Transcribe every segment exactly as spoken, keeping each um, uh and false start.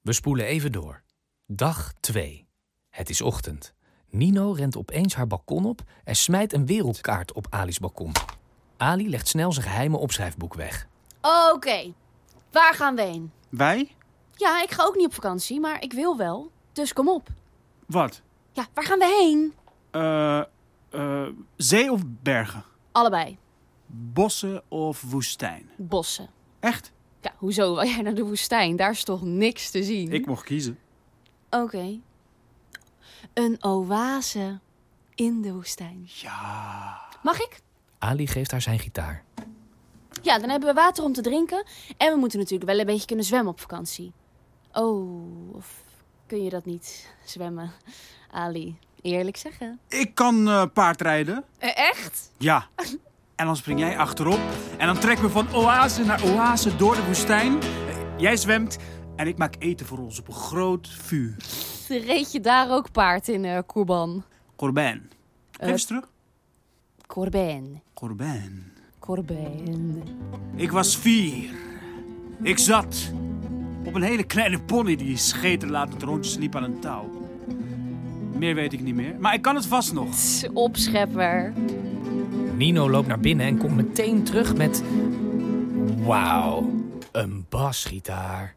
We spoelen even door. Dag twee. Het is ochtend. Nino rent opeens haar balkon op en smijt een wereldkaart op Ali's balkon. Ali legt snel zijn geheime opschrijfboek weg. Oké, okay. Waar gaan we heen? Wij? Ja, ik ga ook niet op vakantie, maar ik wil wel. Dus kom op. Wat? Ja, waar gaan we heen? Eh, uh, zee of bergen? Allebei. Bossen of woestijn? Bossen. Echt? Ja, hoezo wil jij naar de woestijn? Daar is toch niks te zien? Ik mocht kiezen. Oké. Okay. Een oase in de woestijn. Ja. Mag ik? Ali geeft haar zijn gitaar. Ja, dan hebben we water om te drinken. En we moeten natuurlijk wel een beetje kunnen zwemmen op vakantie. Oh, of kun je dat niet zwemmen, Ali? Eerlijk zeggen. Ik kan uh, paardrijden. Uh, echt? Ja. En dan spring jij achterop. En dan trekken we van oase naar oase door de woestijn. Jij zwemt en ik maak eten voor ons op een groot vuur. Reed je daar ook paard in, uh, Kurban? Corbijn. Geef eens uh, terug. Corbijn. Corbijn. Corbijn. Ik was vier. Ik zat op een hele kleine pony die scheterlatend rondjes liep aan een touw. Meer weet ik niet meer, maar ik kan het vast nog. Tss, opschepper. Nino loopt naar binnen en komt meteen terug met... Wauw, een basgitaar.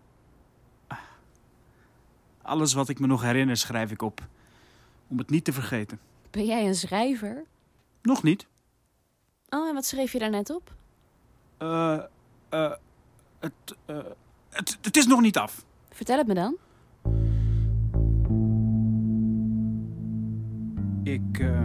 Alles wat ik me nog herinner schrijf ik op. Om het niet te vergeten. Ben jij een schrijver? Nog niet. Oh, en wat schreef je daar net op? Eh, uh, uh, het, uh, het, het is nog niet af. Vertel het me dan. Ik, uh...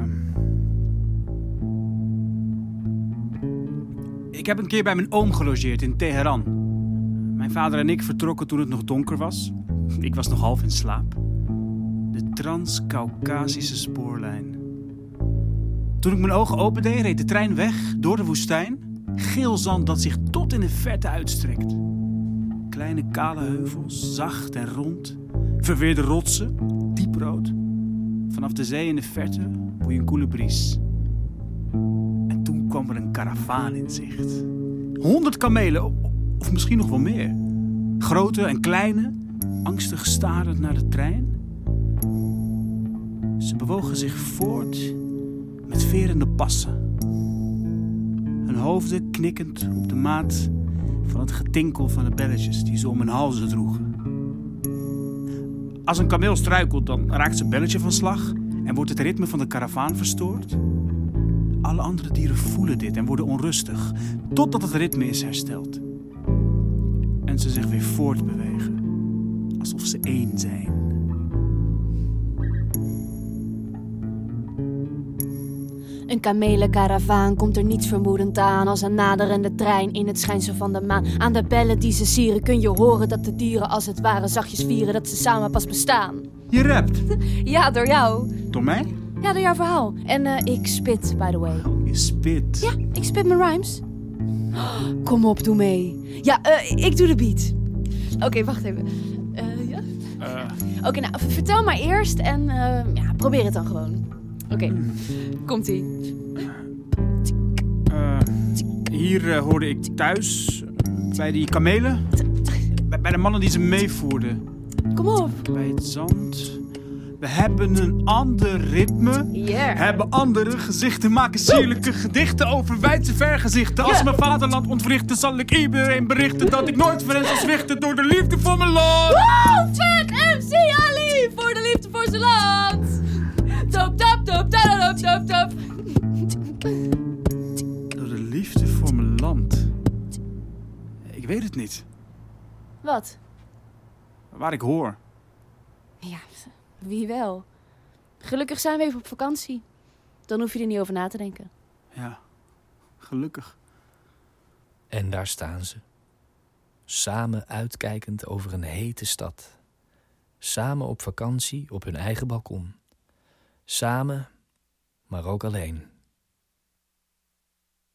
Ik heb een keer bij mijn oom gelogeerd in Teheran. Mijn vader en ik vertrokken toen het nog donker was. Ik was nog half in slaap. De Trans-Kaukasische spoorlijn. Toen ik mijn ogen opende, reed de trein weg door de woestijn. Geel zand dat zich tot in de verte uitstrekt. Kleine kale heuvels, zacht en rond. Verweerde rotsen, dieprood. Vanaf de zee in de verte woei een koele bries. En toen kwam er een karavaan in zicht. Honderd kamelen, of misschien nog wel meer. Grote en kleine, angstig starend naar de trein. Ze bewogen zich voort met verende passen. Hun hoofden knikkend op de maat van het getinkel van de belletjes die ze om hun halzen droegen. Als een kameel struikelt, dan raakt zijn belletje van slag en wordt het ritme van de karavaan verstoord. Alle andere dieren voelen dit en worden onrustig, totdat het ritme is hersteld. En ze zich weer voortbewegen, alsof ze één zijn. Een kamelenkaravaan komt er niets vermoedend aan als een naderende trein in het schijnsel van de maan. Aan de bellen die ze sieren kun je horen dat de dieren als het ware zachtjes vieren dat ze samen pas bestaan. Je rapt? Ja, door jou. Door mij? Ja, door jouw verhaal. En uh, ik spit, by the way. Oh, je spit? Ja, ik spit mijn rhymes. Oh, kom op, doe mee. Ja, uh, ik doe de beat. Oké, okay, wacht even. Uh, ja? Uh. Oké, okay, nou, vertel maar eerst en uh, ja, probeer het dan gewoon. Oké, okay. mm. Komt-ie. Uh, hier uh, hoorde ik thuis, bij die kamelen, bij, bij de mannen die ze meevoerden. Kom op. Bij het zand. We hebben een ander ritme, yeah. Hebben andere gezichten, maken sierlijke gedichten over wijdse vergezichten. Als yeah. Mijn vaderland ontwrichten, zal ik iedereen berichten dat ik nooit voor hen zal zwichten door de liefde voor mijn land. Wow, vet M C Ali voor de liefde voor zijn land. Top, top, top, top, top, top. Door de liefde voor mijn land. Ik weet het niet. Wat? Waar ik hoor. Ja, wie wel. Gelukkig zijn we even op vakantie. Dan hoef je er niet over na te denken. Ja, gelukkig. En daar staan ze. Samen uitkijkend over een hete stad. Samen op vakantie op hun eigen balkon. Samen, maar ook alleen.